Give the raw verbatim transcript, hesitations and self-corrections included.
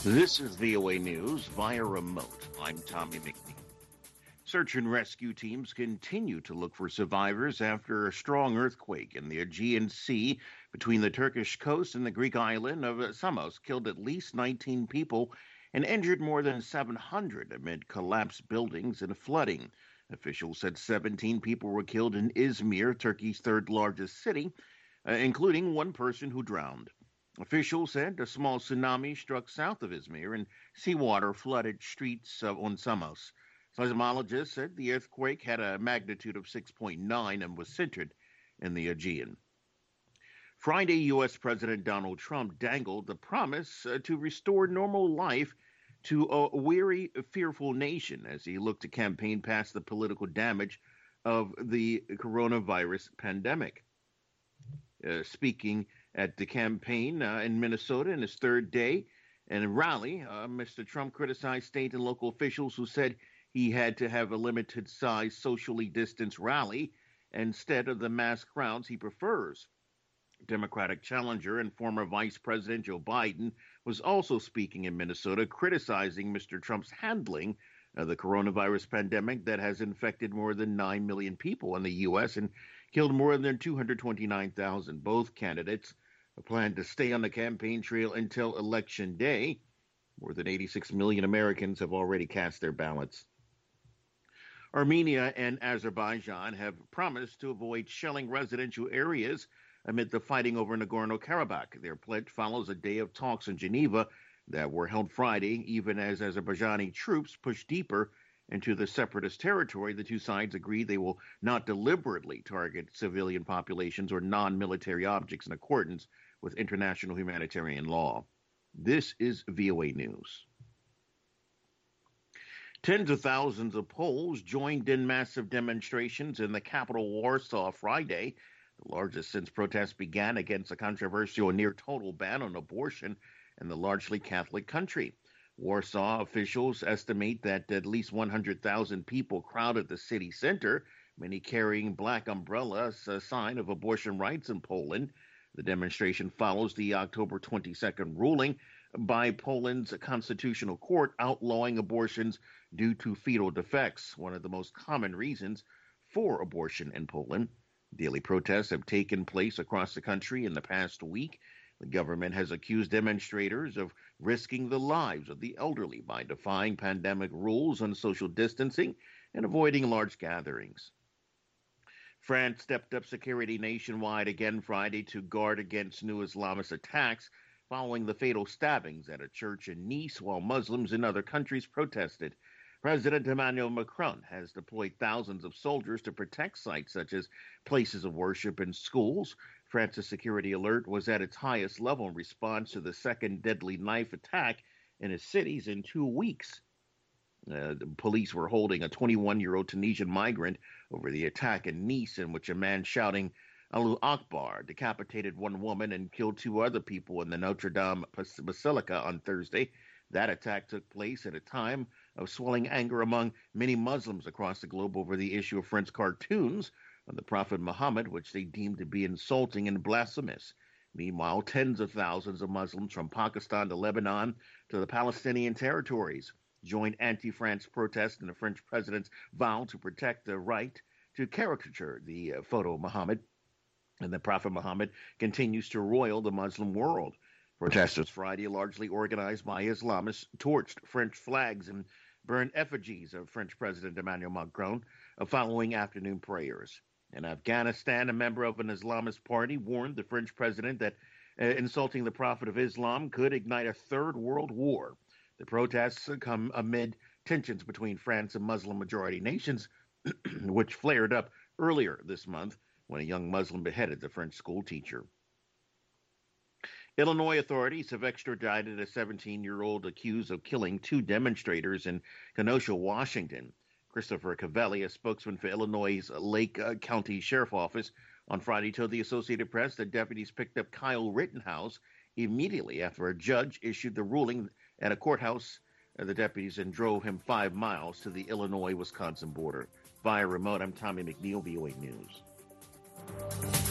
This is V O A News via remote. I'm Tommy McNeil. Search and rescue teams continue to look for survivors after a strong earthquake in the Aegean Sea between the Turkish coast and the Greek island of Samos killed at least nineteen people and injured more than seven hundred amid collapsed buildings and flooding. Officials said seventeen people were killed in Izmir, Turkey's third largest city, uh, including one person who drowned. Officials said a small tsunami struck south of Izmir and seawater flooded streets uh, on Samos. Seismologists said the earthquake had a magnitude of six point nine and was centered in the Aegean. Friday, U S. President Donald Trump dangled the promise uh, to restore normal life to a weary, fearful nation as he looked to campaign past the political damage of the coronavirus pandemic. Uh, speaking at the campaign uh, in Minnesota in his third day and a rally, uh, Mister Trump criticized state and local officials who said he had to have a limited-size, socially distanced rally instead of the mass crowds he prefers. Democratic challenger and former Vice President Joe Biden was also speaking in Minnesota, criticizing Mister Trump's handling of the coronavirus pandemic that has infected more than nine million people in the U S and killed more than two hundred twenty-nine thousand. Both candidates plan to stay on the campaign trail until Election Day. More than eighty-six million Americans have already cast their ballots. Armenia and Azerbaijan have promised to avoid shelling residential areas amid the fighting over Nagorno-Karabakh. Their pledge follows a day of talks in Geneva that were held Friday, even as Azerbaijani troops push deeper into the separatist territory. The two sides agree they will not deliberately target civilian populations or non-military objects in accordance with international humanitarian law. This is V O A News. Tens of thousands of Poles joined in massive demonstrations in the capital Warsaw Friday, the largest since protests began against a controversial near-total ban on abortion in the largely Catholic country. Warsaw officials estimate that at least one hundred thousand people crowded the city center, many carrying black umbrellas, a sign of abortion rights in Poland. The demonstration follows the October twenty-second ruling by Poland's constitutional court outlawing abortions due to fetal defects, one of the most common reasons for abortion in Poland. Daily protests have taken place across the country in the past week. The government has accused demonstrators of risking the lives of the elderly by defying pandemic rules on social distancing and avoiding large gatherings. France stepped up security nationwide again Friday to guard against new Islamist attacks following the fatal stabbings at a church in Nice while Muslims in other countries protested. President Emmanuel Macron has deployed thousands of soldiers to protect sites such as places of worship and schools. France's security alert was at its highest level in response to the second deadly knife attack in its cities in two weeks. Uh, the police were holding a twenty-one-year-old Tunisian migrant over the attack in Nice, in which a man shouting Allahu Akbar decapitated one woman and killed two other people in the Notre Dame Basilica on Thursday. That attack took place at a time of swelling anger among many Muslims across the globe over the issue of French cartoons on the Prophet Muhammad, which they deemed to be insulting and blasphemous. Meanwhile, tens of thousands of Muslims from Pakistan to Lebanon to the Palestinian territories joined anti-France protests in the French president's vow to protect the right to caricature the uh, photo of Muhammad. And the Prophet Muhammad continues to roil the Muslim world. Protesters Friday, largely organized by Islamists, torched French flags and burned effigies of French President Emmanuel Macron following afternoon prayers. In Afghanistan, a member of an Islamist party warned the French president that uh, insulting the Prophet of Islam could ignite a third world war. The protests come amid tensions between France and Muslim-majority nations, which flared up earlier this month when a young Muslim beheaded the French school teacher. Illinois authorities have extradited a seventeen-year-old accused of killing two demonstrators in Kenosha, Washington. Christopher Cavelli, a spokesman for Illinois' Lake uh, County Sheriff Office, on Friday told the Associated Press that deputies picked up Kyle Rittenhouse immediately after a judge issued the ruling at a courthouse. Uh, the deputies and drove him five miles to the Illinois-Wisconsin border. Via remote, I'm Tommy McNeil, V O A News.